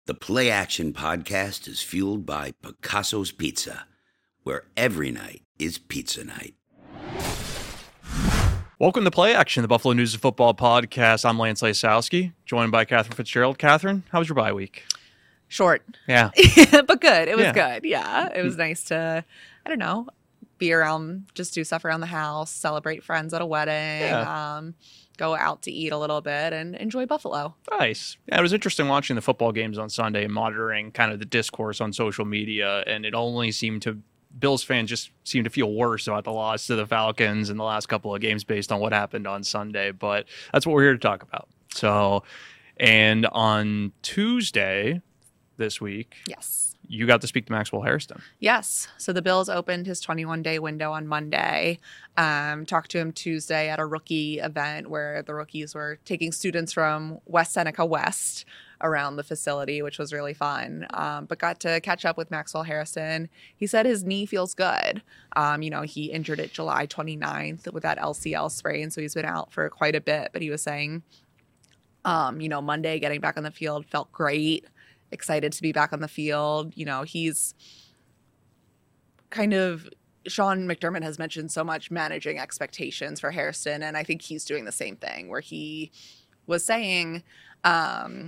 The Play Action Podcast is fueled by Picasso's Pizza, where every night is pizza night. Welcome to Play Action, the Buffalo News and Football Podcast. I'm Lance Lysowski, joined by Catherine Fitzgerald. Catherine, how was your bye week? Short. Yeah. But good. It was good. Yeah. It was nice to, be around, just do stuff around the house, celebrate friends at a wedding, go out to eat a little bit and enjoy Buffalo. Nice. Yeah, it was interesting watching the football games on Sunday and monitoring kind of the discourse on social media, and it only seemed to Bills fans just seem to feel worse about the loss to the Falcons in the last couple of games based on what happened on Sunday. But that's what we're here to talk about. So, and on Tuesday this week, yes, you got to speak to Maxwell Hairston. Yes. So the Bills opened his 21-day window on Monday. Talked to him Tuesday at a rookie event where the rookies were taking students from West Seneca West around the facility, which was really fun. But got to catch up with Maxwell Hairston. He said his knee feels good. He injured it July 29th with that LCL sprain, so he's been out for quite a bit. But he was saying, Monday getting back on the field felt great. Excited to be back on the field. He's kind of, Sean McDermott has mentioned so much managing expectations for Hairston, and I think he's doing the same thing where he was saying that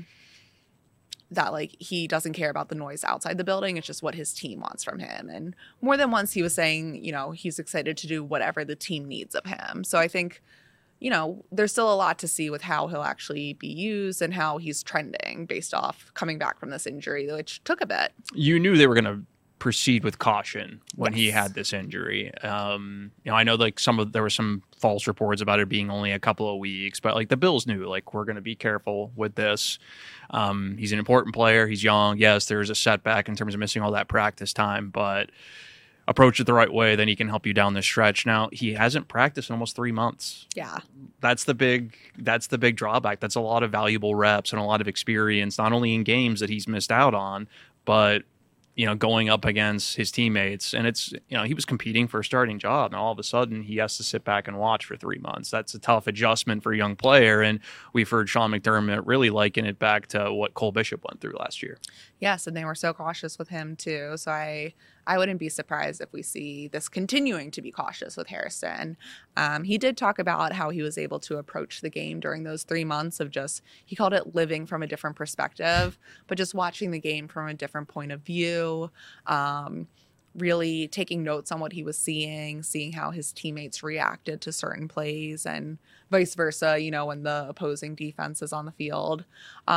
he doesn't care about the noise outside the building. It's just what his team wants from him. And more than once he was saying, he's excited to do whatever the team needs of him. So I think, there's still a lot to see with how he'll actually be used and how he's trending based off coming back from this injury, which took a bit. You knew they were going to proceed with caution when he had this injury. I know there were some false reports about it being only a couple of weeks, but the Bills knew we're going to be careful with this. He's an important player. He's young. Yes, there's a setback in terms of missing all that practice time, but approach it the right way, then he can help you down the stretch. Now, he hasn't practiced in almost 3 months. Yeah. That's the big drawback. That's a lot of valuable reps and a lot of experience, not only in games that he's missed out on, but going up against his teammates. And it's, he was competing for a starting job, and all of a sudden he has to sit back and watch for 3 months. That's a tough adjustment for a young player. And we've heard Sean McDermott really liken it back to what Cole Bishop went through last year. Yes, and they were so cautious with him too. So I wouldn't be surprised if we see this continuing to be cautious with Hairston. He did talk about how he was able to approach the game during those 3 months of he called it living from a different perspective, but just watching the game from a different point of view, really taking notes on what he was seeing how his teammates reacted to certain plays and vice versa, when the opposing defense is on the field.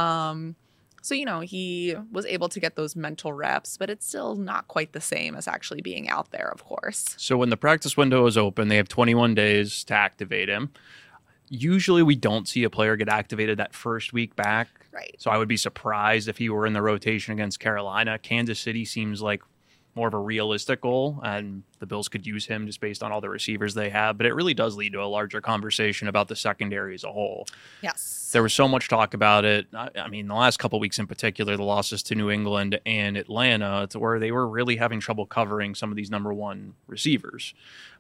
So, he was able to get those mental reps, but it's still not quite the same as actually being out there, of course. So when the practice window is open, they have 21 days to activate him. Usually we don't see a player get activated that first week back. Right. So I would be surprised if he were in the rotation against Carolina. Kansas City seems like more of a realistic goal, and the Bills could use him just based on all the receivers they have. But it really does lead to a larger conversation about the secondary as a whole. Yes. There was so much talk about it. I mean, the last couple of weeks in particular, the losses to New England and Atlanta, to where they were really having trouble covering some of these number one receivers.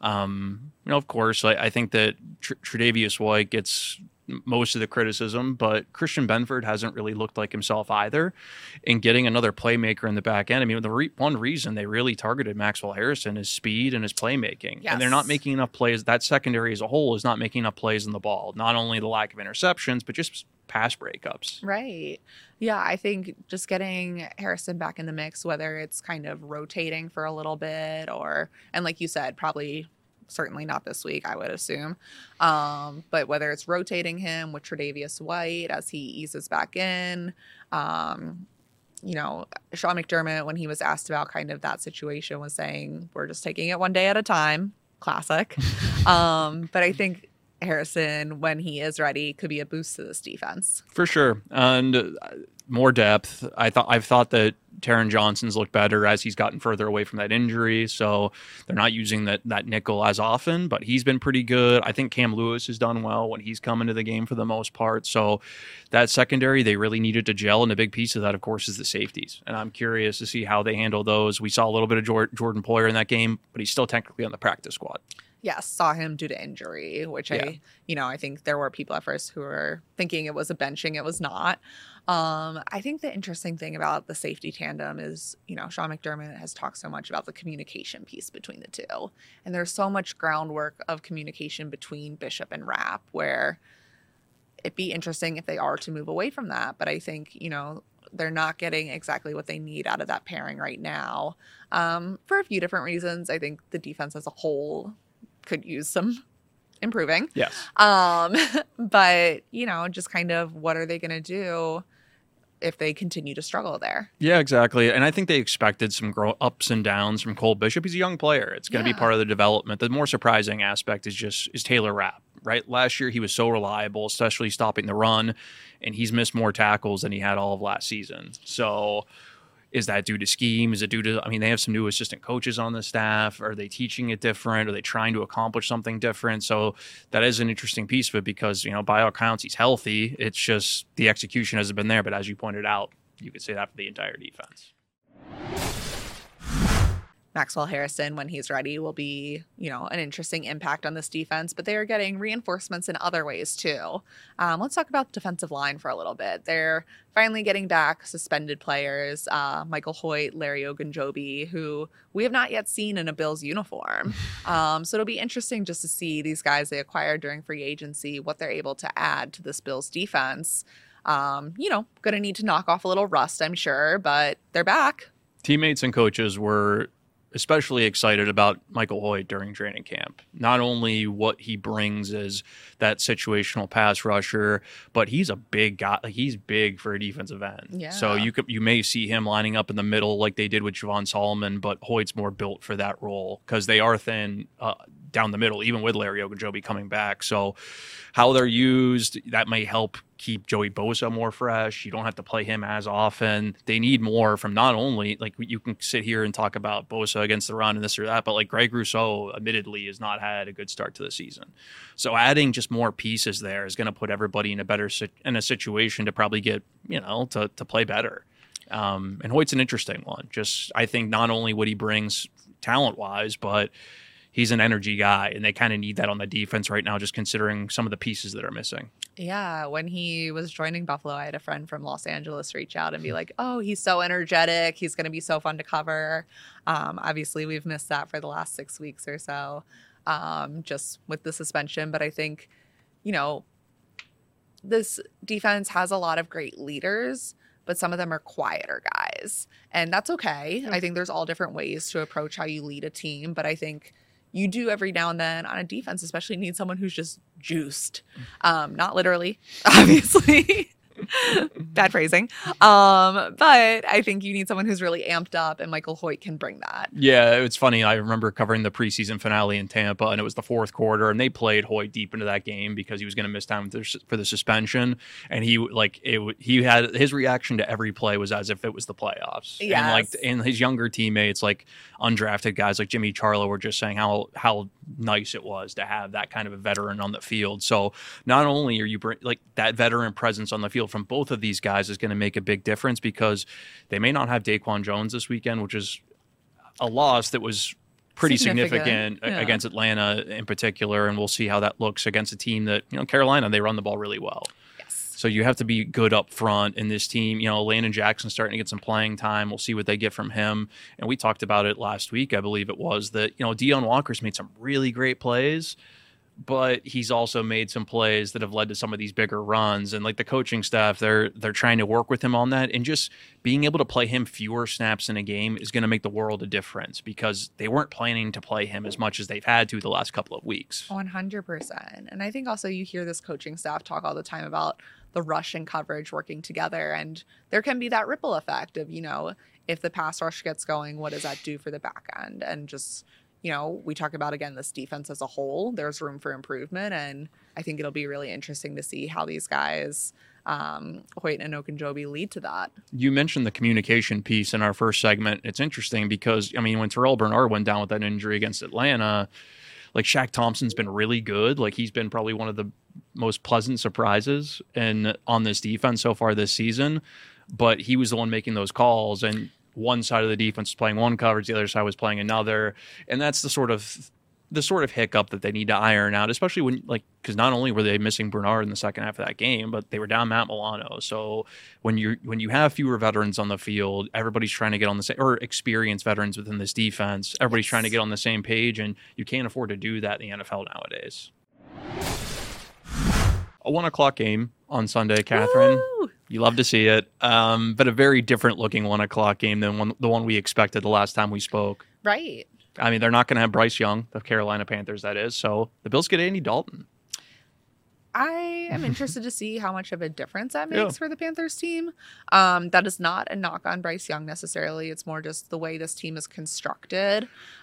Of course, I think that Tre'Davious White gets most of the criticism, but Christian Benford hasn't really looked like himself either. And getting another playmaker in the back end, one reason they really targeted Maxwell Hairston is speed and his playmaking. Yes. And they're not making enough plays. That secondary as a whole is not making enough plays in the ball. Not only the lack of interceptions, but just pass breakups. Right. Yeah, I think just getting Hairston back in the mix, whether it's kind of rotating for a little bit and like you said, certainly not this week, I would assume. But whether it's rotating him with Tre'Davious White as he eases back in, Sean McDermott, when he was asked about kind of that situation, was saying, we're just taking it one day at a time. Classic. But I think Hairston, when he is ready, could be a boost to this defense. For sure. And more depth. I've thought that Taron Johnson's looked better as he's gotten further away from that injury, so they're not using that nickel as often, but he's been pretty good. I think Cam Lewis has done well when he's come into the game for the most part. So that secondary, they really needed to gel, and a big piece of that, of course, is the safeties. And I'm curious to see how they handle those. We saw a little bit of Jordan Poyer in that game, but he's still technically on the practice squad. Yes, saw him due to injury, which I think there were people at first who were thinking it was a benching. It was not. I think the interesting thing about the safety tandem is, Sean McDermott has talked so much about the communication piece between the two. And there's so much groundwork of communication between Bishop and Rapp where it'd be interesting if they are to move away from that. But I think, they're not getting exactly what they need out of that pairing right now for a few different reasons. I think the defense as a whole could use some improving. Yes. But, just kind of what are they going to do if they continue to struggle there? Yeah, exactly. And I think they expected some ups and downs from Cole Bishop. He's a young player. It's going to be part of the development. The more surprising aspect is Taylor Rapp, right? Last year, he was so reliable, especially stopping the run, and he's missed more tackles than he had all of last season. So is that due to scheme? Is it due to, they have some new assistant coaches on the staff. Are they teaching it different? Are they trying to accomplish something different? So that is an interesting piece of it because, by all accounts, he's healthy. It's just the execution hasn't been there. But as you pointed out, you could say that for the entire defense. Maxwell Harrison, when he's ready, will be, an interesting impact on this defense, but they are getting reinforcements in other ways too. Let's talk about defensive line for a little bit. They're finally getting back suspended players, Michael Hoyt, Larry Ogunjobi, who we have not yet seen in a Bills uniform. So it'll be interesting just to see these guys they acquired during free agency, what they're able to add to this Bills defense. Going to need to knock off a little rust, I'm sure, but they're back. Teammates and coaches were especially excited about Michael Hoyt during training camp. Not only what he brings as that situational pass rusher, but he's a big guy. Like, he's big for a defensive end. Yeah. So you may see him lining up in the middle like they did with Javon Solomon, but Hoyt's more built for that role because they are thin down the middle, even with Larry Ogunjobi coming back. So how they're used, that may help keep Joey Bosa more fresh. You don't have to play him as often. They need more from not only, like, you can sit here and talk about Bosa against the run and this or that, but like Greg Rousseau admittedly has not had a good start to the season. So adding just more pieces there is going to put everybody in a situation to probably get, to play better. And Hoyt's an interesting one. Just, I think not only what he brings talent-wise, but he's an energy guy, and they kind of need that on the defense right now, just considering some of the pieces that are missing. Yeah, when he was joining Buffalo, I had a friend from Los Angeles reach out and be like, oh, he's so energetic. He's going to be so fun to cover. Obviously, we've missed that for the last 6 weeks or so, just with the suspension. But I think, this defense has a lot of great leaders, but some of them are quieter guys. And that's okay. I think there's all different ways to approach how you lead a team. But I think you do every now and then on a defense, especially need someone who's just juiced. Not literally, obviously. Bad phrasing. But I think you need someone who's really amped up, and Michael Hoyt can bring that. Yeah, it's funny. I remember covering the preseason finale in Tampa, and it was the fourth quarter, and they played Hoyt deep into that game because he was going to miss time for the suspension. And he had his reaction to every play was as if it was the playoffs. Yes. And his younger teammates, like undrafted guys like Jimmy Charlo, were just saying how nice it was to have that kind of a veteran on the field. So not only are you that veteran presence on the field from both of these guys is going to make a big difference because they may not have Daquan Jones this weekend, which is a loss that was pretty significant against Atlanta in particular. And we'll see how that looks against a team that, Carolina, they run the ball really well. Yes. So you have to be good up front in this team. Landon Jackson's starting to get some playing time. We'll see what they get from him. And we talked about it last week, I believe it was, that, Deion Walker's made some really great plays, but he's also made some plays that have led to some of these bigger runs. And like the coaching staff, they're trying to work with him on that. And just being able to play him fewer snaps in a game is going to make the world a difference because they weren't planning to play him as much as they've had to the last couple of weeks. 100%. And I think also you hear this coaching staff talk all the time about the rush and coverage working together. And there can be that ripple effect of, if the pass rush gets going, what does that do for the back end? And just, we talk about, again, this defense as a whole. There's room for improvement, and I think it'll be really interesting to see how these guys, Hoyt and Ogunjobi, lead to that. You mentioned the communication piece in our first segment. It's interesting because, when Terrell Bernard went down with that injury against Atlanta, like Shaq Thompson's been really good. Like he's been probably one of the most pleasant surprises on this defense so far this season, but he was the one making those calls, and one side of the defense was playing one coverage, the other side was playing another. And that's the sort of the sort of hiccup that they need to iron out, especially when, like, because not only were they missing Bernard in the second half of that game, but they were down Matt Milano. So when you have fewer veterans on the field, everybody's trying to get on the same, or experienced veterans within this defense, everybody's trying to get on the same page, and you can't afford to do that in the NFL nowadays. A 1:00 game on Sunday, Catherine. Woo! You love to see it, but a very different looking 1:00 game than the one we expected the last time we spoke. Right. I mean, they're not going to have Bryce Young, the Carolina Panthers, that is. So the Bills get Andy Dalton. I am interested to see how much of a difference that makes for the Panthers team. That is not a knock on Bryce Young necessarily. It's more just the way this team is constructed.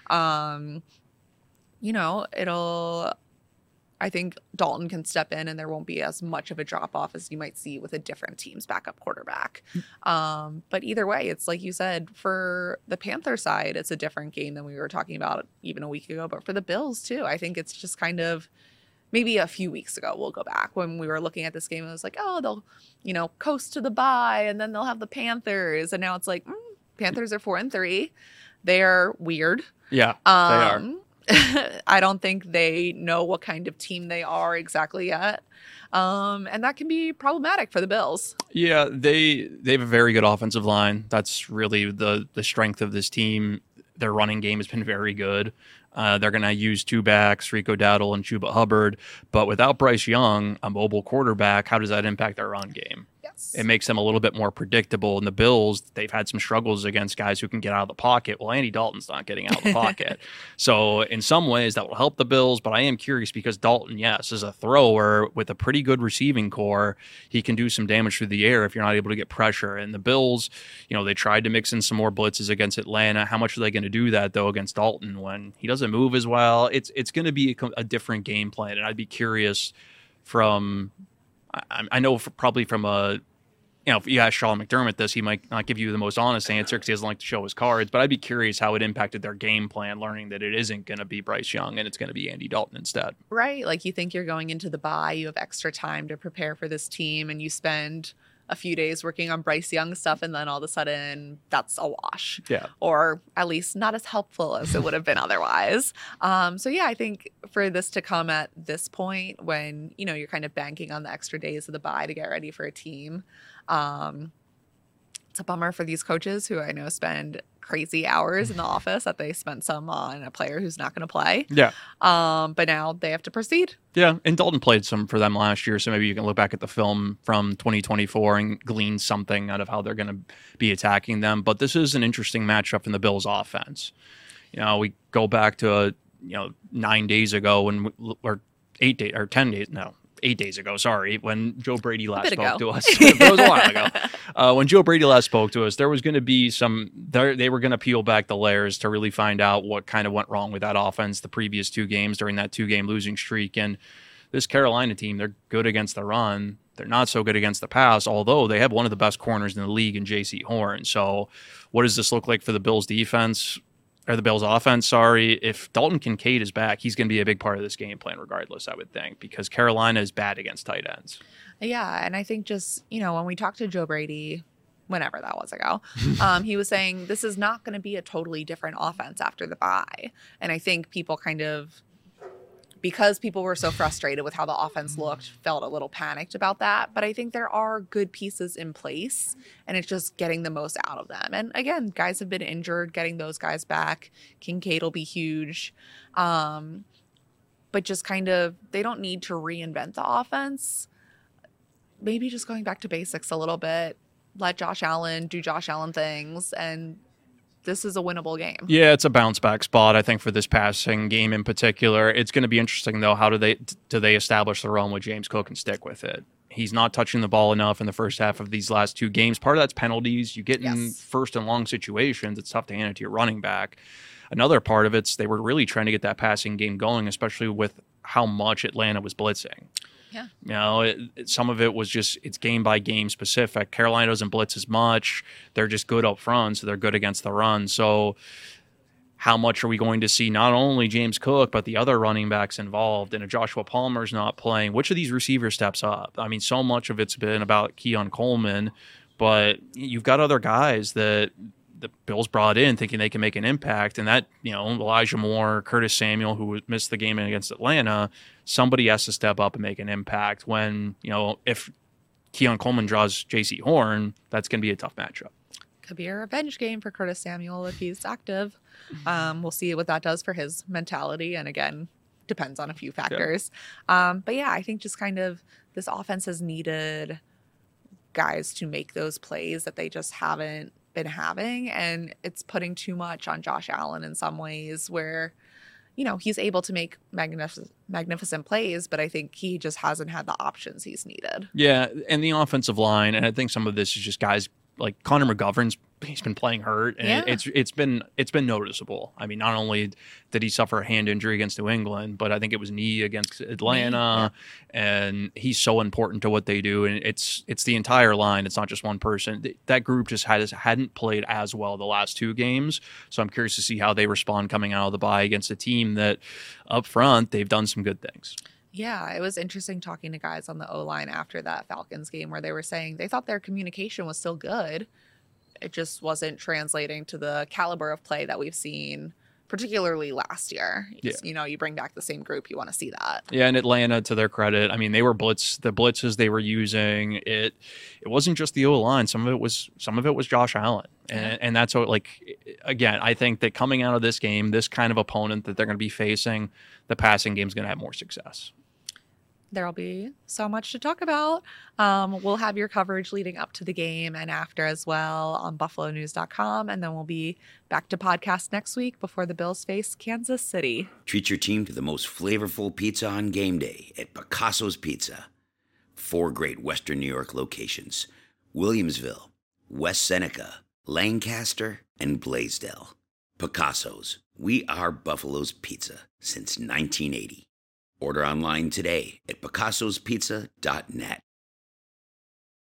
I think Dalton can step in and there won't be as much of a drop off as you might see with a different team's backup quarterback. But either way, it's like you said, for the Panther side, it's a different game than we were talking about even a week ago. But for the Bills too, I think it's just kind of maybe a few weeks ago, we'll go back when we were looking at this game. It was like, oh, they'll, coast to the bye and then they'll have the Panthers. And now it's like, Panthers are 4-3. They're weird. Yeah, they are. I don't think they know what kind of team they are exactly yet. And that can be problematic for the Bills. Yeah, they have a very good offensive line. That's really the strength of this team. Their running game has been very good. They're going to use two backs, Rico Dowdle and Chuba Hubbard. But without Bryce Young, a mobile quarterback, how does that impact their run game? Yes. It makes them a little bit more predictable. And the Bills, they've had some struggles against guys who can get out of the pocket. Well, Andy Dalton's not getting out of the pocket. So in some ways, that will help the Bills. But I am curious because Dalton, yes, is a thrower with a pretty good receiving core. He can do some damage through the air if you're not able to get pressure. And the Bills, they tried to mix in some more blitzes against Atlanta. How much are they going to do that, though, against Dalton when he doesn't move as well? It's going to be a different game plan. And I'd be curious from – I know probably from a – if you ask Sean McDermott this, he might not give you the most honest answer because he doesn't like to show his cards. But I'd be curious how it impacted their game plan, learning that it isn't going to be Bryce Young and it's going to be Andy Dalton instead. Right. Like you think you're going into the bye, you have extra time to prepare for this team, and you spend a few days working on Bryce Young stuff, and then all of a sudden that's a wash. Yeah. Or at least not as helpful as it would have been otherwise. I think for this to come at this point when, you're kind of banking on the extra days of the bye to get ready for a team, it's a bummer for these coaches who I know spend crazy hours in the office that they spent some on a player who's not going to play. Yeah. But now they have to proceed. Yeah, and Dalton played some for them last year, so maybe you can look back at the film from 2024 and glean something out of how they're going to be attacking them. But this is an interesting matchup in the Bills' offense. We go back to 9 days ago or 8 days or 10 days. No. 8 days ago, when Joe Brady last spoke to us. It was a while ago. When Joe Brady last spoke to us, there was going to be they were going to peel back the layers to really find out what kind of went wrong with that offense the previous two games during that 2-game losing streak. And this Carolina team, they're good against the run. They're not so good against the pass, although they have one of the best corners in the league in J.C. Horn. So what does this look like for the Bills defense? Or the Bills offense, If Dalton Kincaid is back, he's going to be a big part of this game plan regardless, I would think, because Carolina is bad against tight ends. Yeah, and I think just, when we talked to Joe Brady, whenever that was ago, he was saying this is not going to be a totally different offense after the bye. And I think people because people were so frustrated with how the offense looked, felt a little panicked about that. But I think there are good pieces in place, and it's just getting the most out of them. And again, guys have been injured, getting those guys back. Kincaid will be huge. But just kind of, they don't need to reinvent the offense. Maybe just going back to basics a little bit. Let Josh Allen do Josh Allen things, and this is a winnable game. Yeah, it's a bounce back spot, I think, for this passing game in particular. It's going to be interesting, though, how do they establish the run with James Cook and stick with it? He's not touching the ball enough in the first half of these last two games. Part of that's penalties. You get in first and long situations. It's tough to hand it to your running back. Another part of it's they were really trying to get that passing game going, especially with how much Atlanta was blitzing. Yeah. Some of it was just it's game by game specific. Carolina doesn't blitz as much. They're just good up front, so they're good against the run. So how much are we going to see not only James Cook, but the other running backs involved? And if Joshua Palmer's not playing, which of these receivers steps up? I mean, so much of it's been about Keon Coleman, but you've got other guys that the Bills brought in thinking they can make an impact, and that, Elijah Moore, Curtis Samuel, who missed the game against Atlanta, somebody has to step up and make an impact when, if Keon Coleman draws J.C. Horn, that's going to be a tough matchup. Could be a revenge game for Curtis Samuel if he's active. We'll see what that does for his mentality. And again, depends on a few factors. But yeah, I think just kind of this offense has needed guys to make those plays that they just haven't been having. And it's putting too much on Josh Allen in some ways where, he's able to make magnificent plays, but I think he just hasn't had the options he's needed. Yeah, and the offensive line, and I think some of this is just guys like Connor McGovern's, he's been playing hurt, and it's been noticeable. I mean, not only did he suffer a hand injury against New England, but I think it was knee against Atlanta, and he's so important to what they do. And it's the entire line. It's not just one person. That group just hadn't played as well the last two games. So I'm curious to see how they respond coming out of the bye against a team that up front they've done some good things. Yeah, it was interesting talking to guys on the O-line after that Falcons game where they were saying they thought their communication was still good. It just wasn't translating to the caliber of play that we've seen, particularly last year. Yeah. You bring back the same group, you want to see that. Yeah, and Atlanta, to their credit, I mean, they were the blitzes they were using. It wasn't just the O-line. Some of it was Josh Allen. And that's what, again, I think that coming out of this game, this kind of opponent that they're going to be facing, the passing game is going to have more success. There'll be so much to talk about. We'll have your coverage leading up to the game and after as well on buffalonews.com. And then we'll be back to podcast next week before the Bills face Kansas City. Treat your team to the most flavorful pizza on game day at Picasso's Pizza. 4 great Western New York locations: Williamsville, West Seneca, Lancaster, and Blaisdell. Picasso's. We are Buffalo's Pizza since 1980. Order online today at picassospizza.net.